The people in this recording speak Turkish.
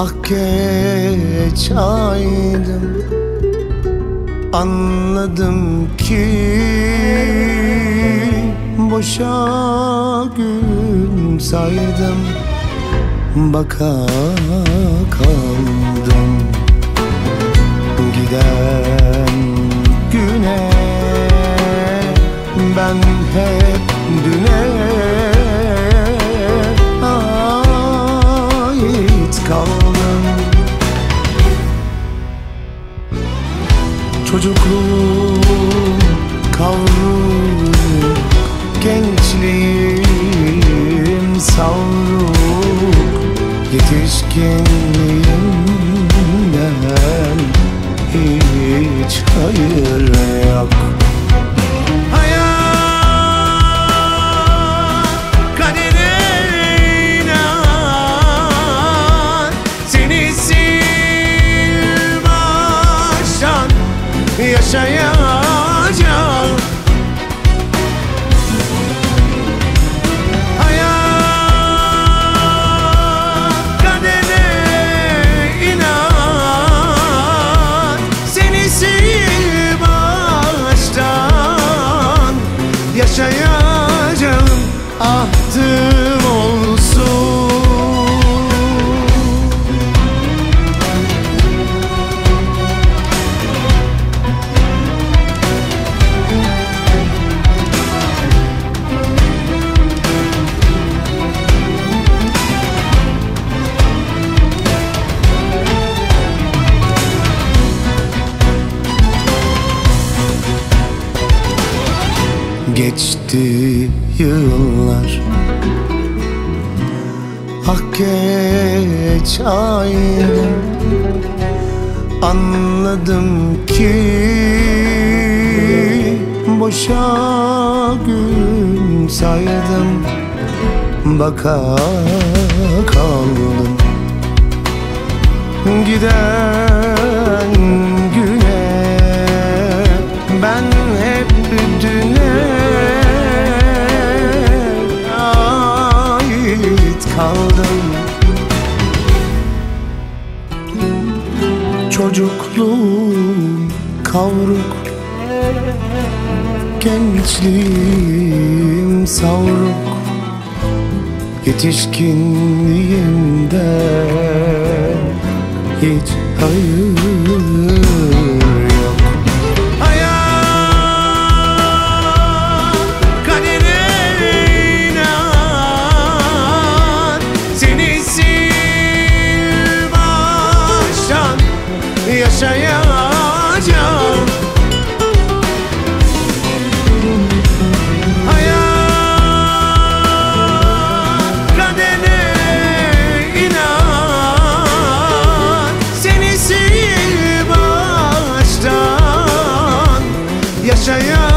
Hak geç aydım, anladım ki boşa gün saydım, baka kaldım. Giden güne ben hep düne ait kaldım. Çocukluğum kavruk, gençliğim savruk, yetişkinliğimden hiç hayır yok. Hayat kadere inan, seni sil baştan yaşayacağım. Hayat kadere inan, seni sil baştan yaşayacağım. Ahtım olsun. Geçti yıllar, hak geç aydım, anladım ki boşa gün saydım, baka kaldım. Giden güne ben hep düne ait kaldım. Çocukluğum kavruk, gençliğim savruk, yetişkinliğimden hiç hayır yok. Hayat kadere inan, seni sil baştan yaşayacağım. Hayat kadere inan, seni sil baştan yaşayacağım.